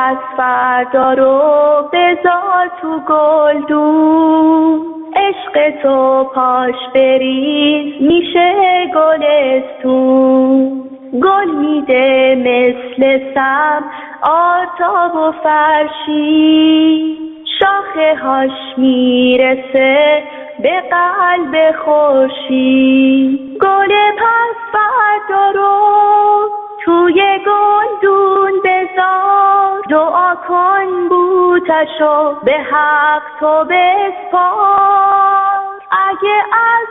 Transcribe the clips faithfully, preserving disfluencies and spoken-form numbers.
پس فردا رو بذار تو گلدون، عشق تو پاش بریز میشه گلستون، گل میده مثل سم آرتاب و فرشی، شاخه هاش میرسه به قلب خورشید، گل پس فردا رو توی گلدون بذار، دعا کن بوتشو به حق تو بسپار، اگه از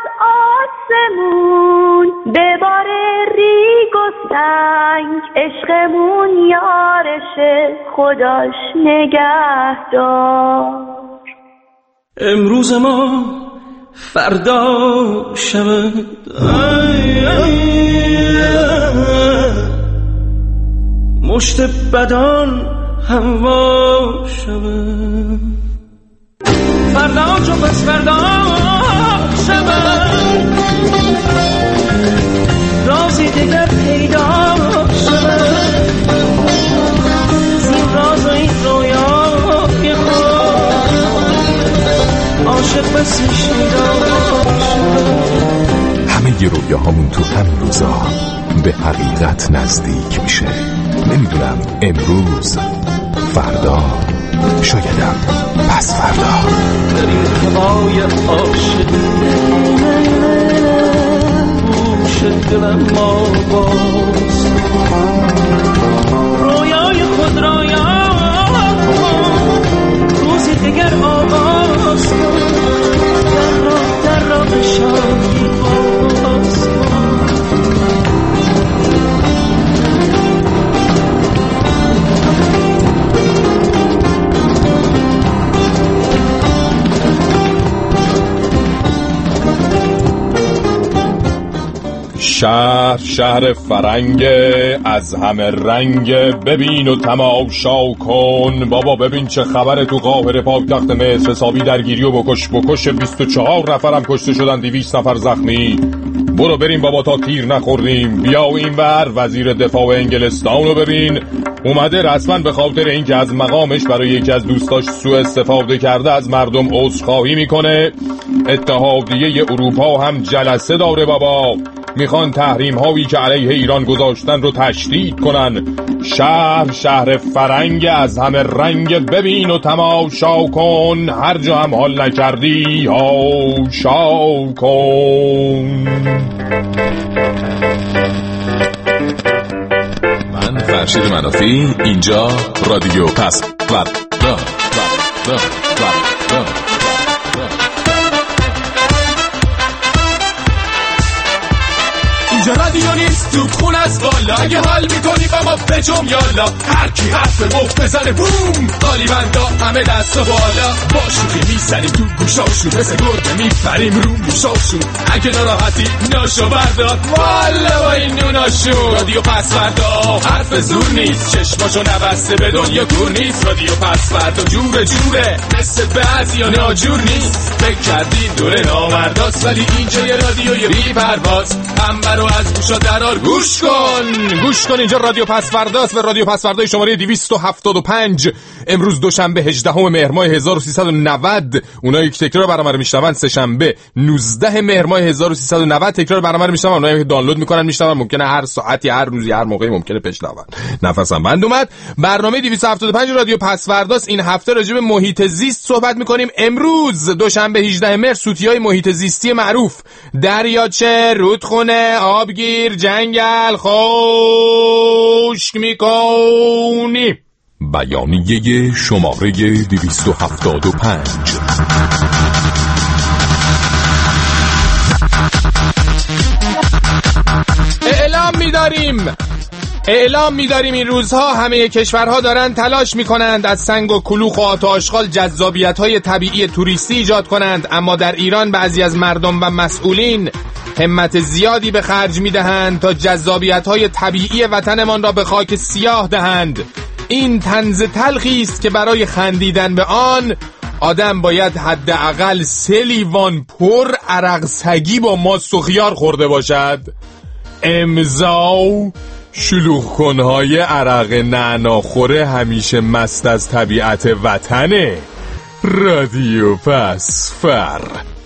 آسمون بباره ریگ و سنگ، عشقمون یارشه خداش نگهدار. امروز ما فردا شود، مشت بدان هوا شود، فردا چون پس فردا شود، رازی دیگر پیدا شود، زین راز و این رویای خود عاشق بسی شیدا شود. همه ی رویاهامون تو همین روزا به حقیقت نزدیک میشه. نمیدونم امروز، فردا، شایدم پس فردا. در این هوای عاشقی گوش دلم ما باز، رویای خود را یاد کن، روزی دیگر آغاز کن، در راه در راه شادی باز کن. شهر شهر فرنگ از همه رنگ، ببین و تماشا کن بابا، ببین چه خبره تو قاهره پایتخت مصر، حسابی درگیری و بکش بکش، بیست و چهار نفرم کشته شدن، دویست نفر زخمی. برو بریم بابا تا تیر نخوردیم. بیا این ور وزیر دفاع انگلستان رو ببین، اومده رسما به خاطر اینکه از مقامش برای یکی از دوستاش سوء استفاده کرده از مردم عذرخواهی میکنه. اتحادیه اروپا هم جلسه داره بابا، میخوان تحریم هایی که علیه ایران گذاشتن رو تشدید کنن. شهر شهر فرنگ از همه رنگ، ببین و تماشا کن، هر جا هم حال نکردی هاشا کن. من فرشید منافی، اینجا رادیو پس فردا. اینجا رادیو نیست تو خون از بالا، اگه حال میکنی با ما بجم یالا، هر کی حرف مفت بزنه بوم، قالی بندا همه دست و بالا، با شوخی میزنیم تو گوشاشون، مثل گربه میپریم رو موشاشون، اگه ناراحتی ناشو بردار والا با این نوناشون. رادیو پس فردا حرف زور نیست، چشماشو نبسته به دنیا کور نیست، رادیو پس فردا جوره جوره، مثل بعضیا ناجور نیست، فکر کردی دوره نامرداست، ولی اینجا یه رادیوی بی پرواز، هم رو از گوشا درار گوش کن گوش کن اینجا رادیو پس فرداست و رادیو پس فردای شماره دویست و هفتاد و پنج. امروز دوشنبه هجدهم مهر ماه هزار و سیصد و نود، اونایی که تکرار برنامه رو میشنون سه شنبه نوزده مهر ماه هزار و سیصد و نود تکرار برنامه رو میشنون، اونایی که دانلود میکنن میشنون، ممکنه هر ساعتی هر روزی هر موقعی ممکنه بشنون. نفسم بند اومد. برنامه دویست و هفتاد و پنج رادیو پس فرداست. این هفته راجع به محیط زیست صحبت میکنیم. امروز دوشنبه هجدهم مهر سوتیای محیط زیستی معروف، دریاچه، رودخونه، آبگیر، جنگل خشک میکنی. بیانیه شماره دویست و هفتاد و پنج. اعلام می‌داریم اعلام می‌داریم این روزها همه کشورها دارن تلاش می‌کنند از سنگ و کلوخ و آت و آشغال جذابیت‌های طبیعی توریستی ایجاد کنند، اما در ایران بعضی از مردم و مسئولین همت زیادی به خرج می‌دهند تا جذابیت‌های طبیعی وطنمان را به خاک سیاه دهند. این طنز تلخی است که برای خندیدن به آن آدم باید حداقل سه لیوان پر عرق سگی با ماست و خیار خورده باشد. امضا شلوغ کنهای عرق نعناخوره همیشه مست از طبیعت وطنه. رادیو پسفر.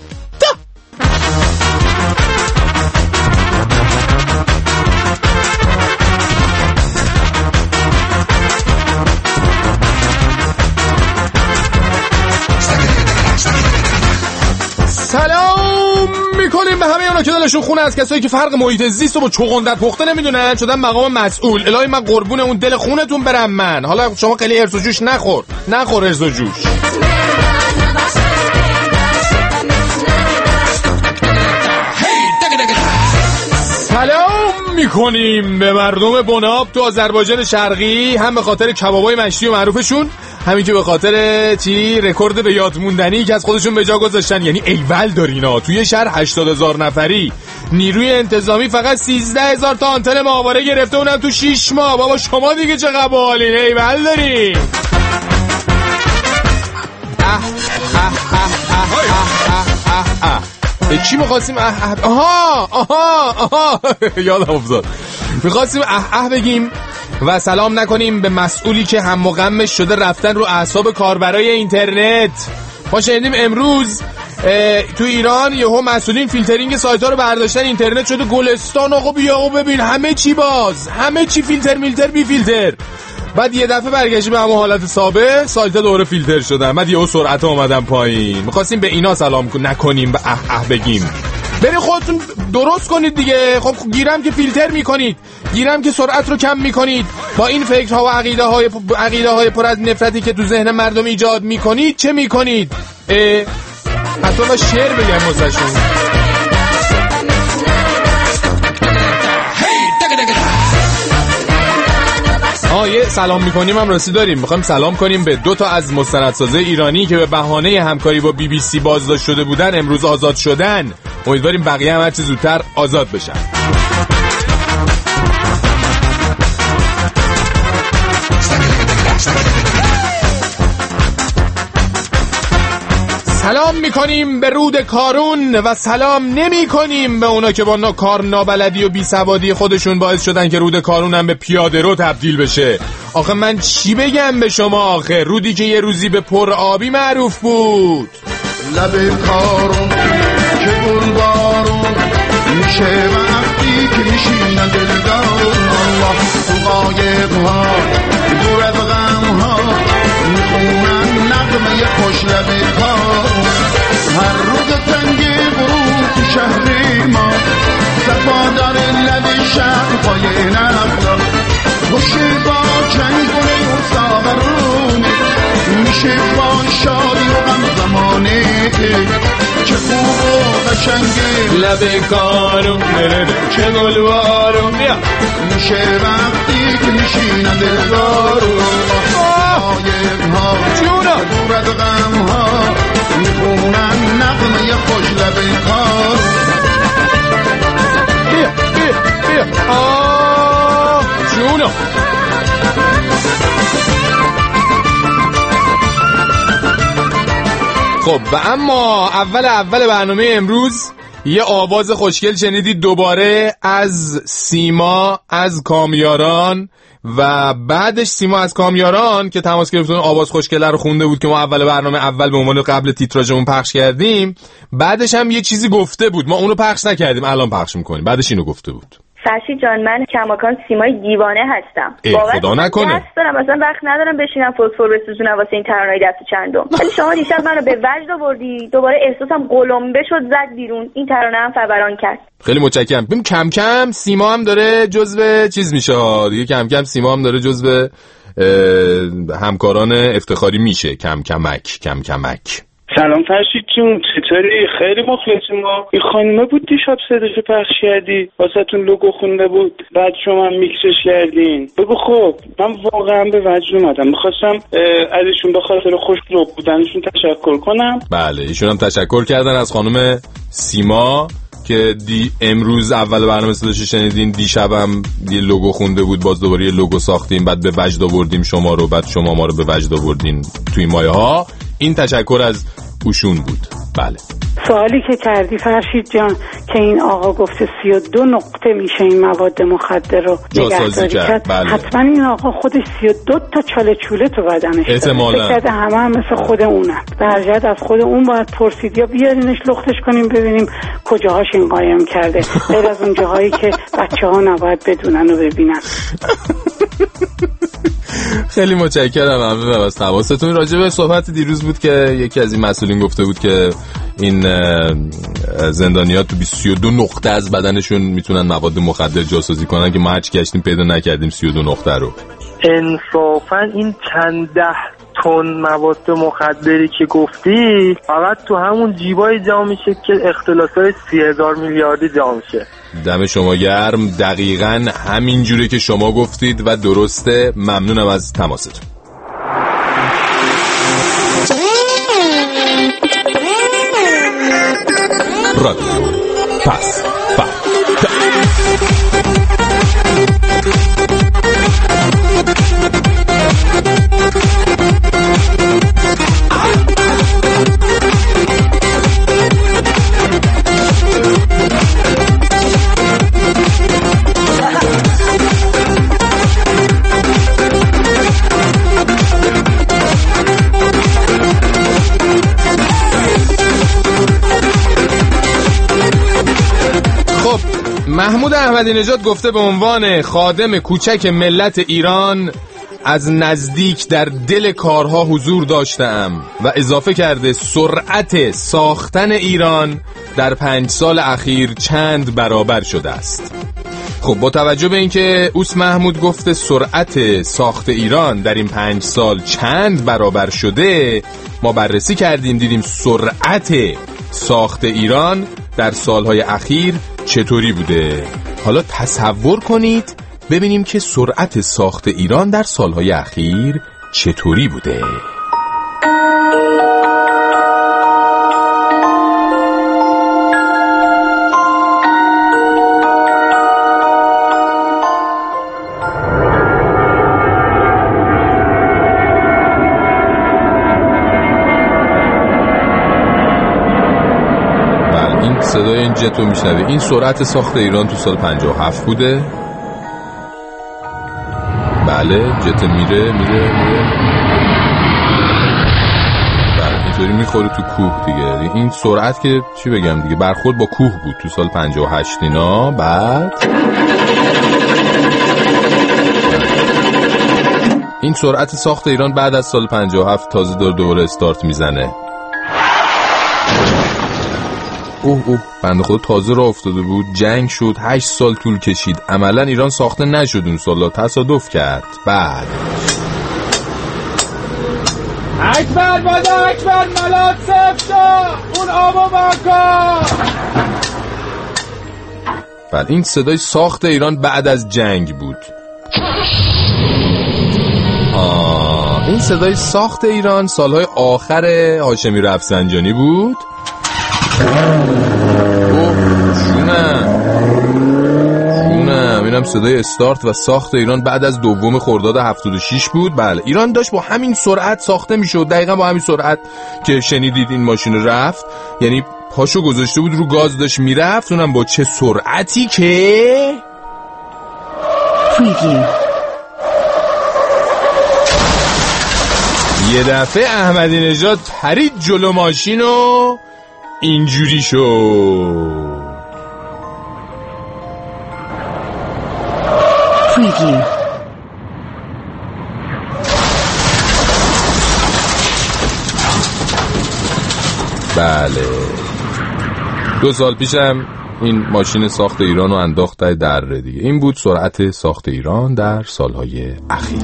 سلام میکنیم به همه اونا که دلشون خونه از کسایی که فرق محیط زیست و با چغندر پخته نمیدونن شدن مقام مسئول. الهی من قربون اون دل خونتون برم. من حالا شما خیلی ارز و جوش نخور نخور ارز و جوش. سلام میکنیم به مردم بناب تو آذربایجان شرقی، هم به خاطر کبابای مشتی و معروفشون، همین که به خاطر چی رکورد به یاد موندنی که از خودشون به جا گذاشتن. یعنی ایول دارینا توی شهر هشتاد هزار نفری نیروی انتظامی فقط سیزده هزار تا آنتن ماهواره گرفته، اونم تو شش ماه. بابا شما دیگه چه قبالین، ایول دارین. اه اه اه اه اه اه اه چی می‌خواستیم؟ اه اه آها آها آها یادم افتاد. می‌خواستیم اه اه بگیم و سلام نکنیم به مسئولی که هم و غمش شده رفتن رو اعصاب کاربرای اینترنت. ما شنیدیم امروز تو ایران یهو مسئولین فیلترینگ سایت‌ها رو برداشتن، اینترنت شده گلستان. آقا بیا آقا ببین همه چی باز، همه چی فیلتر میلتر بی فیلتر. بعد یه دفعه برگشتیم به همون حالت سابق، سایت‌ها دوره فیلتر شدن، بعد یهو سرعت اومدن پایین. می‌خواستیم به اینا سلام نکنیم، به اه اه بگیم. برید خودتون درست کنید دیگه. خب گیرم که فیلتر میکنید، گیرم که سرعت رو کم میکنید. با این فکرها و عقیده های عقیده های پر از نفرتی که تو ذهن مردم ایجاد میکنید چه میکنید؟ حتی با شعر بگم واسهشون. آه یه سلام میکنیم هم راستی داریم. میخوایم سلام کنیم به دو تا از مستندسازه ایرانی که به بهانه همکاری با بی بی سی بازداشت شده بودن امروز آزاد شدن. امیدواریم بقیه هم هرچی زودتر آزاد بشن. سلام میکنیم به رود کارون و سلام نمی کنیم به اونا که با کار نابلدی و بی سوادی خودشون باعث شدن که رود کارون هم به پیاده رو تبدیل بشه. آخه من چی بگم به شما؟ آخه رودی که یه روزی به پر آبی معروف بود. لب کارون که گل بارون میشه وقتی که میشینن دلدارون. الله تو قایب ها دور از غم ها میخونن نغمه خوش لب کارون. هر روز تنگ برود تو شهر ما صفا داره لب شهر پای نقلا. خوشی با چنگ گله و ساغرونه میشه با شادی و غم زمانه چه خوب و قشنگه لب کارون چه گلوارون. بیا میشه وقتی که میشینن دلدارون. آیب ها جونا دور از غم ها میخونن نغمه خوش لب کارون. بیا بیا بیا آه جونا. خب و اما اول اول برنامه امروز یه آواز خوشگل شنیدید دوباره از سیما از کامیاران و بعدش سیما از کامیاران که تماس گرفت اون آواز خوشگله رو خونده بود که ما اول برنامه اول به عنوان قبل تیتراژمون پخش کردیم. بعدش هم یه چیزی گفته بود، ما اونو پخش نکردیم، الان پخش میکنیم. بعدش اینو گفته بود. فرشید جان من کماکان سیمای دیوانه هستم. خدا نکنه. دست دارم مثلا وقت ندارم بشینم فسفر بسوزونم واسه این ترانه‌های دست چندم. ولی شما دیشب منو به وجد آوردی، دوباره احساسم قلمبه شد زد بیرون. این ترانه هم فوران کرد. خیلی متشکرم. ببین کم کم سیما هم داره جزو چیز میشه دیگه، کم کم سیما هم داره جزو همکاران افتخاری میشه، کم کمک کم کمک. سلام فرشید جون، چطوری؟ خیلی مخلصی. ما این خانومه بود دیشب صداشو پخش کردی، واسهتون لوگو خونده بود، بعد شما هم میکسش کردین. بگو خب من واقعا به وجد اومدم، میخواستم ازشون به خاطر خوش‌ذوق بودنشون تشکر کنم. بله ایشون هم تشکر کردن از خانم سیما که دی امروز اول برنامه صداشو شنیدین، دیشبم یه لوگو خونده بود، باز دوباره یه لوگو ساختیم، بعد به وجد آوردیم شما رو، بعد شما ما رو به وجد آوردین توی مایه ها. این تشکر از اوشون بود. بله سوالی که کردی فرشید جان که این آقا گفته سی و دو نقطه میشه این مواد مخدر رو نگهداری کرد، بله. حتما این آقا خودش سی و دو تا چاله چوله تو بدنش احتمالاً کرده، همه هم مثل خود اونن. در جهت از خود اون باید پرسید یا بیارینش لختش کنیم ببینیم کجاهاش این قایم کرده، غیر از اون جاهایی که بچه ها نباید بدونن و ببینن. خیلی متشکرم ممنونم از تماستون. راجع به صحبت دیروز بود که یکی از این مسئولین گفته بود که این زندانیات تو سی و دو نقطه از بدنشون میتونن مواد مخدر جاسازی کنن که ما هرچی گشتیم پیدا نکردیم سی و دو نقطه رو. انصافا این چند ده تن مواد مخدری که گفتی فقط تو همون جیبای جا میشه که اختلاسای سی هزار میلیاردی جا میشه. دم شما گرم، دقیقاً همین جوری که شما گفتید و درسته. ممنونم از تماستون. رادیو پس با محمود احمدی نژاد گفته به عنوان خادم کوچک ملت ایران از نزدیک در دل کارها حضور داشتم و اضافه کرده سرعت ساختن ایران در پنج سال اخیر چند برابر شده است. خب با توجه به اینکه اوس محمود گفته سرعت ساخت ایران در این پنج سال چند برابر شده، ما بررسی کردیم دیدیم سرعت ساخت ایران در سالهای اخیر چطوری بوده. حالا تصور کنید ببینیم که سرعت ساخت ایران در سالهای اخیر چطوری بوده. صدای این جت رو میشنوی. این سرعت ساخت ایران تو سال پنجاه و هفت بوده. بله جت میره میره میره بله اینطوری میخوره تو کوه دیگه. این سرعت که چی بگم دیگه، برخورد با کوه بود تو سال پنجاه و هشت اینا. بعد این سرعت ساخت ایران بعد از سال پنجاه و هفت تازه دور دوره استارت میزنه. اوه اوه بنده خدا تازه راه افتاده بود، جنگ شد، هشت سال طول کشید، عملا ایران ساخته نشد اون سالا، تصادف کرد. بعد اکبر بادا اکبر ملات سفتا اون آبا باکا. بعد این صدای ساخت ایران بعد از جنگ بود. آه این صدای ساخت ایران سالهای آخر هاشمی رفسنجانی بود. جونم جونم اینم صدای استارت و ساخت ایران بعد از دوم خرداد هفتاد و شش بود. بله ایران داشت با همین سرعت ساخته میشد، دقیقا با همین سرعت که شنیدید این ماشین رفت، یعنی پاشو گذاشته بود رو گاز داشت میرفت، اونم با چه سرعتی که یه دفعه احمدی نژاد پرید جلو ماشینو اینجوری شد. Preview. بله دو سال پیشم این ماشین ساخت ایران رو انداخت در دره دیگه. این بود سرعت ساخت ایران در سالهای اخیر.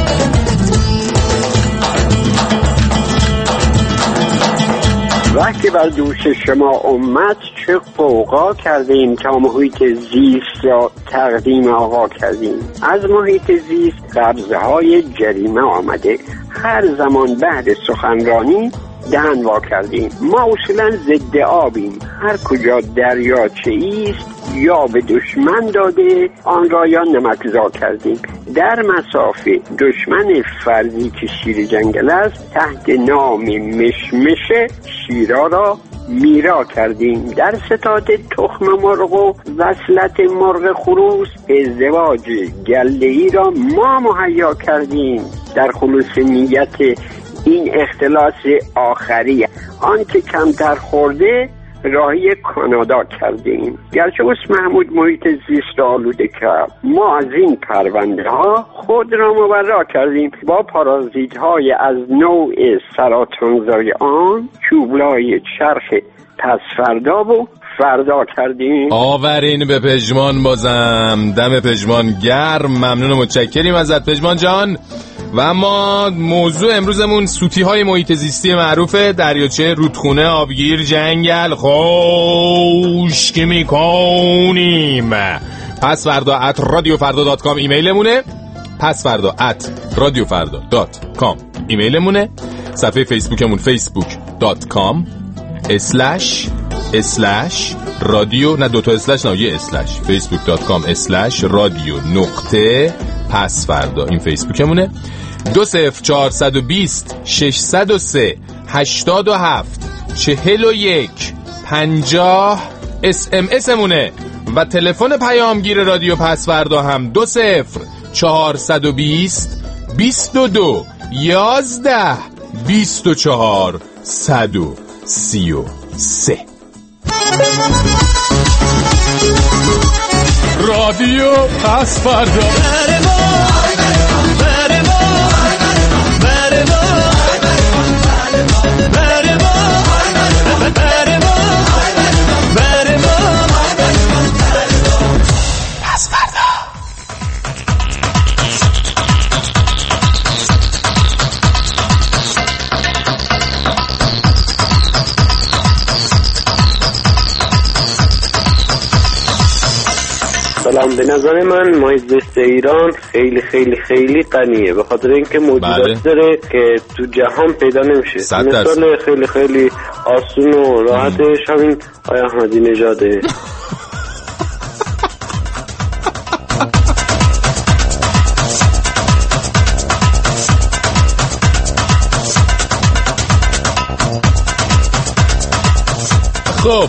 وقتی بر دوش شما امت چه قوقا کردیم تا محیط زیست را تقدیم آقا کردیم. از محیط زیست قبضهای جریمه آمده، هر زمان بعد سخنرانی دهن وا کردیم. ما اصولا ضد آبیم، هر کجا دریاچه ایست یا به دشمن داده آن را یا نمکزا کردیم. در مسافه دشمن فرضی که شیر جنگل است تحت نام مشمش شیرا را میرا کردیم. در ستاد تخم مرغ و وصلت مرغ خروس ازدواج گله‌ای را ما مهیا کردیم. در خلوص نیت این اختلاس آخری آن که کمتر خورده راهی کانادا کردیم. گرچه اس محمود محیط زیست را آلوده کرد، ما از این پرونده ها خود را مبرا کردیم. با پارازیت های از نوع سرطانزای آن چوبلای چرخ پس فردا و فردا کردیم. آورین به پژمان، بازم دم پژمان گرم. ممنون و متشکریم ازت پژمان جان. و اما موضوع امروزمون سوتی های محیط زیستی معروفه، دریاچه، رودخونه، آبگیر، جنگل. خشک میکنیم. پس فردا ات رادیو فردا دات کام ایمیلمونه. پس فردا ات رادیو فردا دات کام ایمیلمونه. صفحه فیسبوکمون فیسبوک دات کام اسلش اسلش رادیو، نه دوتا اسلش، نه یه اسلش، فیسبوک دات کام اسلش رادیو نقطه پس فردا. این فیسبوکمونه. دو صفر چهارصد و بیست ششصد و سه هشتاد و هفت چهل و یک پنجاه اس ام اسمونه. و تلفن پیامگیر رادیو پس فردا هم دو صفر چهارصد و بیست بیست و دو یازده بیست و چهار صد و سی و سه. رادیو پس فردا. سلام. به نظر من محیط زیست ایران خیلی خیلی خیلی غنیه، به خاطر اینکه موجودات بله. داره که تو جهان پیدا نمیشه. مثال خیلی خیلی آسون و راحتش همین آقای احمدی نژاده. خب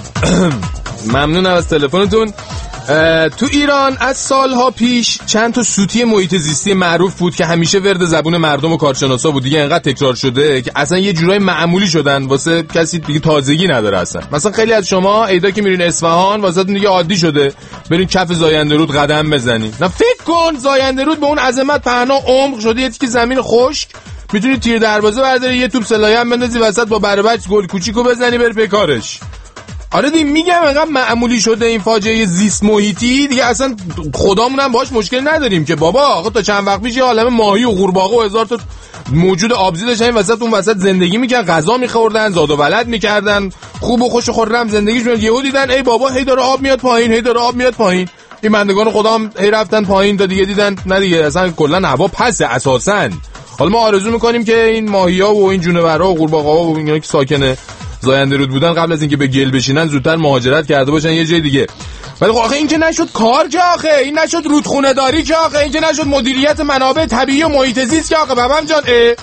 ممنونم از تلفنتون. تو ایران از سالها پیش چند تا سوتی محیط زیستی معروف بود که همیشه ورد زبون مردم و کارشناسا بود. دیگه انقدر تکرار شده که اصلا یه جورای معمولی شدن، واسه کسی دیگه تازگی نداره اصلا. مثلا خیلی از شما ایدا که میرین اصفهان واسهتون دیگه عادی شده برین کف زاینده رود قدم بزنین. نه فکر کن زاینده رود به اون عظمت پهنا عمق شده، یه تیکه زمین خشک میتونی تیر دروازه برداری، یه توپ سلایه هم بندازی وسط، با بربچ گل کوچیکو بزنی بر پیکارش. آره دی میگم انقدر معمولی شده این فاجعه زیست محیطی دیگه اصلا خدامون هم باهاش مشکل نداریم که بابا. آخه تا چند وقت پیش یه عالمه ماهی و قورباغه و هزار تا موجود آبزی داشتن این وسط اون وسط زندگی میکردن، غذا میخوردن، زاد و ولد میکردن، خوب و خوش و خرم زندگیشون. یهو دیدن ای بابا هی داره آب میاد پایین، هی داره آب میاد پایین. این بندگان خدا هم هی رفتن پایین تا دیگه دیدن نه دیگه اصلا کلا هوا پسه اساسا. حالا ما آرزو میکنیم که این ماهی‌ها و این جونورها و قورباغه‌ها و اینا که ساکن زاینده رود بودن قبل از اینکه به گل بشینن زودتر مهاجرت کرده باشن یه جای دیگه. ولی آخه این که نشد کار که آخه این نشد رودخونه داری که آخه این که نشد مدیریت منابع طبیعی و محیط زیست که آخه بابام جان اه.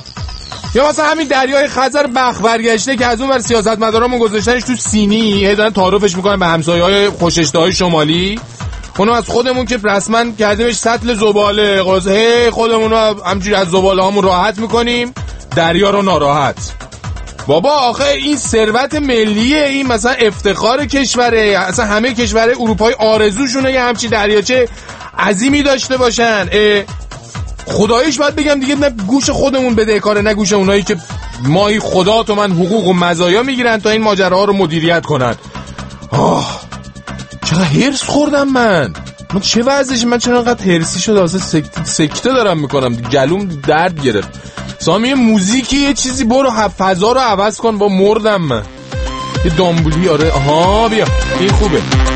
یا مثلا همین دریای خزر بخ برگشته که از اون ور سیاستمدارامون گذاشتنش تو سینی هی دارن تعارفش میکنن به همسایه‌های خوششته‌های شمالی. اونم از خودمون که رسما کردیمش سطل زباله، هی خودمون رو همجوری از زباله هامون راحت میکنیم، دریا رو ناراحت. بابا آخه این ثروت ملیه، این مثلا افتخار کشوره، اصلا همه کشورهای اروپایی آرزوشونه یه همچین دریاچه عظیمی داشته باشن. خداییش باید بگم دیگه نه گوش خودمون بدهکاره نه گوش اونایی که ماهی خدا تو من حقوق و مزایا میگیرن تا این ماجراها رو مدیریت کنن. آه چقدر هرس خوردم من. من چه وضعشه؟ من چرا انقدر هرسی شده؟ اصلا سکته, سکته دارم میکنم، گلوم درد گرفت. سامی موزیکی یه چیزی برو فضا رو عوض کن، با مردم من. یه دامبولی. آره آها بیا این خوبه.